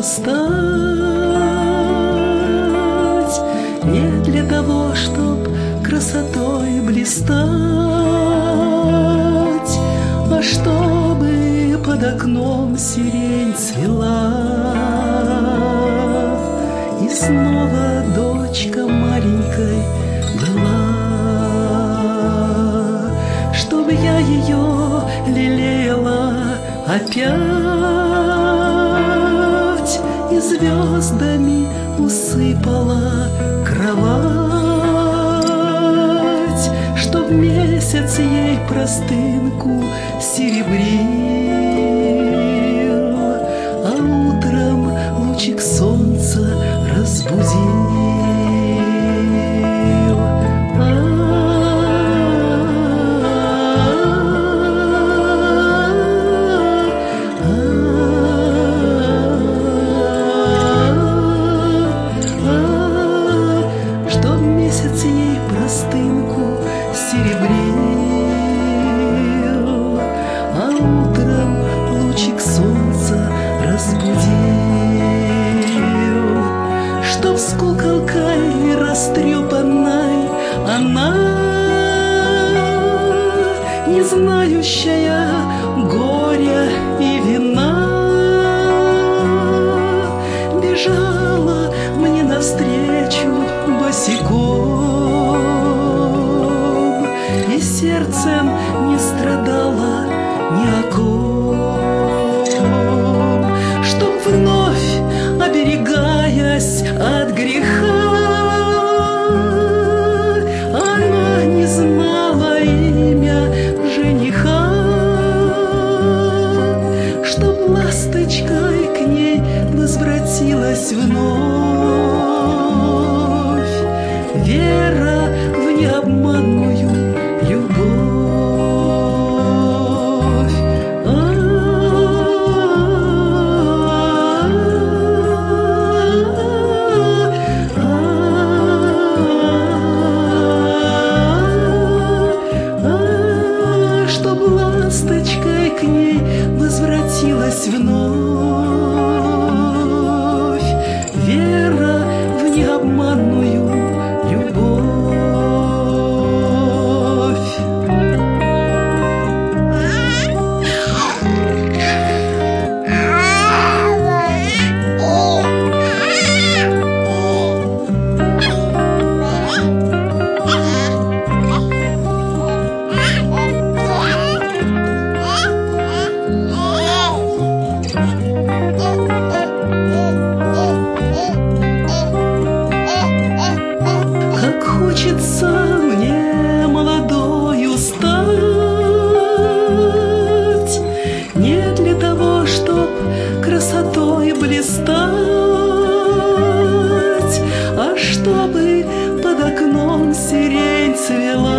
стать, не для того, чтоб красотой блистать, а чтобы под окном сирень цвела, и снова дочка маленькой была, чтобы я ее лелеяла опять и звездами усыпала кровать, чтоб месяц ей простынку серебрил, а утром лучик солнца разбудил. Чтоб с куколкой растрепанной она, не знающая горя и вина, бежала мне навстречу босиком и сердцем не страдала ни о ком, чтоб вновь, оберегаясь от греха, она не знала имя жениха, чтоб ласточкой к ней возвратилась вновь вера в необманную любовь. Ласточкой к ней возвратилась вновь вера в необманную любовь. Хочется мне молодою стать, не для того, чтоб красотой блистать, а чтобы под окном сирень цвела,